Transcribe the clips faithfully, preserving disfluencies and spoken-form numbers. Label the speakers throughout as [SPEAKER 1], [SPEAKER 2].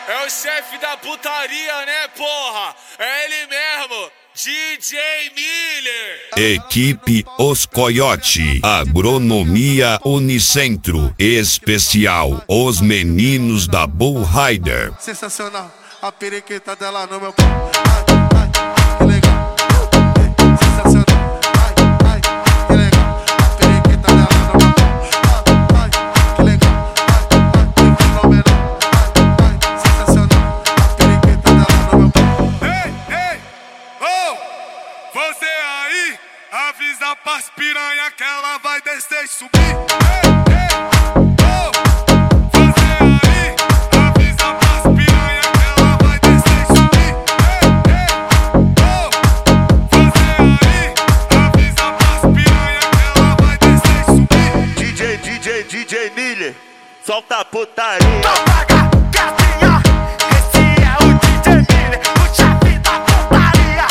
[SPEAKER 1] É o chefe da putaria, né, porra? É ele mesmo, D J Miller.
[SPEAKER 2] Equipe Os Coiote, Agronomia Unicentro, especial Os Meninos da Bull Rider.
[SPEAKER 3] Sensacional, a periquita dela no meu pau. Ai, ai, que legal. Sensacional, ai, ai, que legal. A periquita dela no meu pau. Ai, ai, que legal. Ai, ai, que fenomenal. Ai, ai, sensacional, a periquita dela no meu pau.
[SPEAKER 4] Ei, ei, oh, você aí, avisa pras piranha que ela vai descer e subir. Ei, ei, oh, você aí, avisa pras piranha que ela vai descer e subir. Ei, ei, oh, você aí, avisa pras piranha que ela vai descer e subir.
[SPEAKER 5] D J, D J, D J Miller, solta a putaria.
[SPEAKER 6] Paga, gatinha, esse é o D J Miller, o chefe da putaria.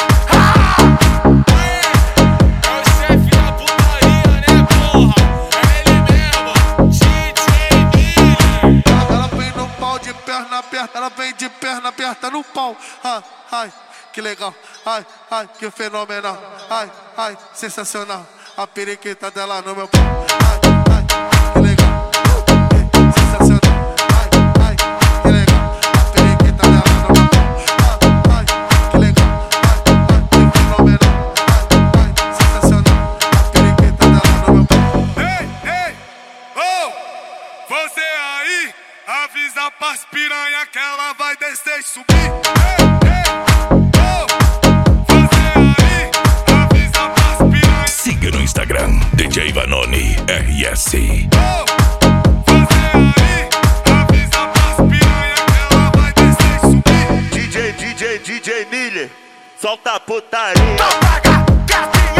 [SPEAKER 1] É o chefe da putaria, né, porra? É ele mesmo, D J Miller.
[SPEAKER 3] Ela vem no pau de perna aberta, ela vem de perna aberta no pau. Ai, ai, que legal. Ai, ai, que fenomenal. Ai, ai, sensacional. A periquita dela no meu pau. Ai, ai, que legal. Sensacional. Ai, ai, que legal. A periquita dela no meu pau. Ai, ai, que legal. Ai, ai, que fenomenal. Ai, ai, sensacional. A periquita dela no meu pau.
[SPEAKER 4] Ei, ei, oh, você aí, avisa pras piranha que ela vai descer e subir. Ei, ei, oh, você aí, avisa pras piranha.
[SPEAKER 2] Siga no Instagram, D J Vanoni R S.
[SPEAKER 4] Oh, você aí, avisa pras piranha que ela vai descer e subir.
[SPEAKER 5] D J, D J, D J Miller, solta a putaria.
[SPEAKER 6] Paga, gatinha.